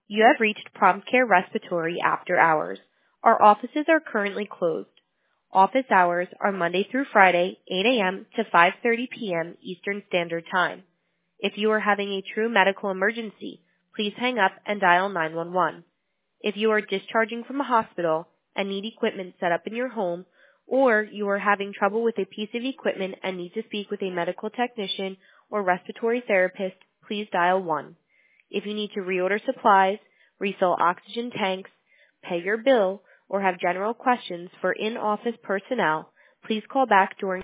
You have reached Prompt Care Respiratory After Hours. Our offices are currently closed. Office hours are Monday through Friday, 8 a.m. to 5:30 p.m. Eastern Standard Time. If you are having a true medical emergency, please hang up and dial 911. If you are discharging from a hospital and need equipment set up in your home, or you are having trouble with a piece of equipment and need to speak with a medical technician or respiratory therapist, please dial 1. If you need to reorder supplies, refill oxygen tanks, pay your bill, or have general questions for in-office personnel, please call back during